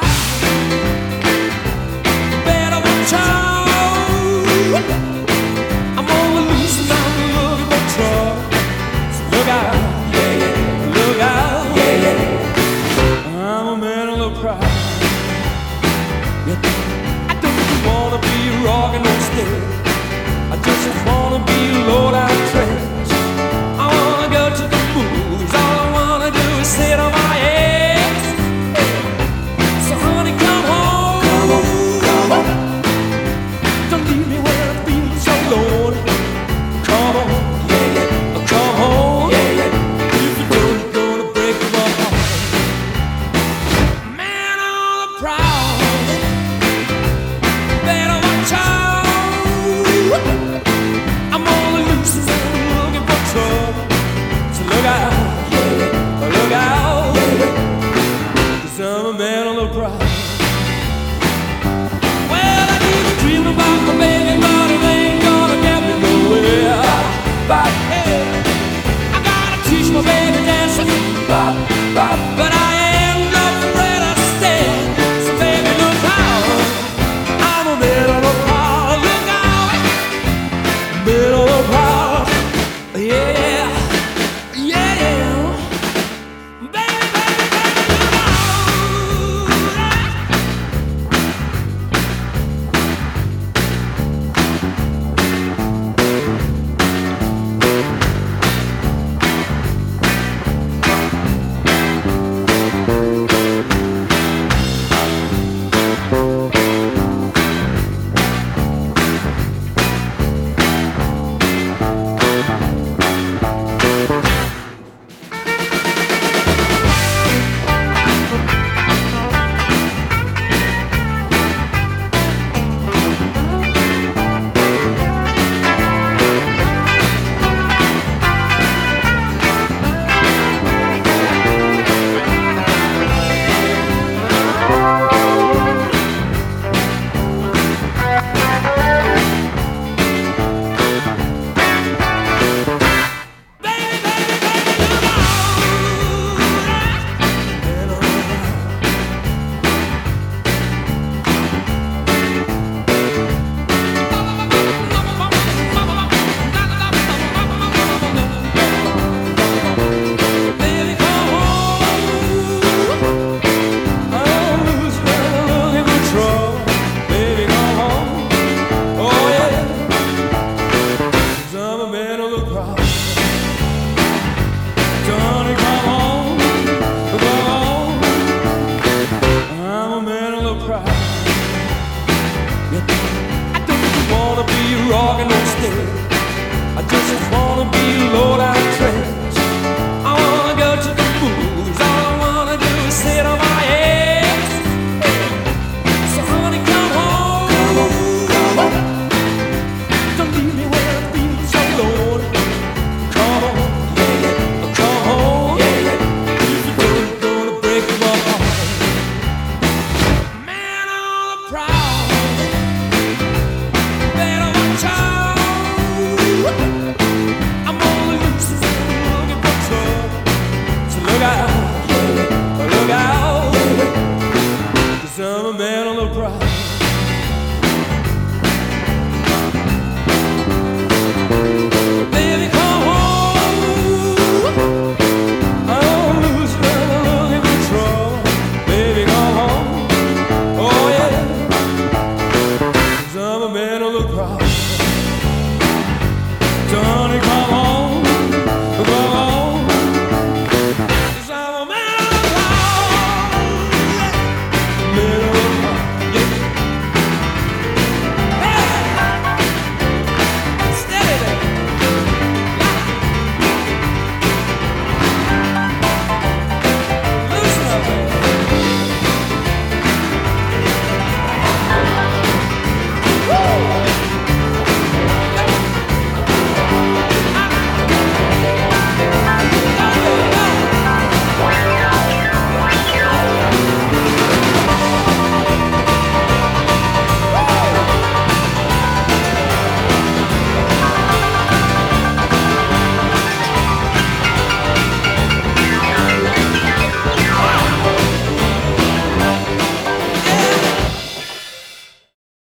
Better watch out. I'm on the loose and I'm looking for trouble. So look out, yeah, yeah. Look out, yeah, yeah. I'm a man of the pride. Yeah. I don't wanna be rockin' on stage. I just wanna be low down trash. I wanna go to the movies. All I wanna do is sit on my ass. So honey, come home. Come on, come on. Don't leave me where I feel so lonely. Come on, yeah, yeah. Come home, yeah, yeah. If you don't, you're gonna break my heart. Man on the prowl. Better watch out. I'm on the loose and I'm looking for trouble. So look out, yeah, yeah. Look out, yeah, yeah. 'Cause I'm a man on the prowl. Well, I keep dreaming about my baby.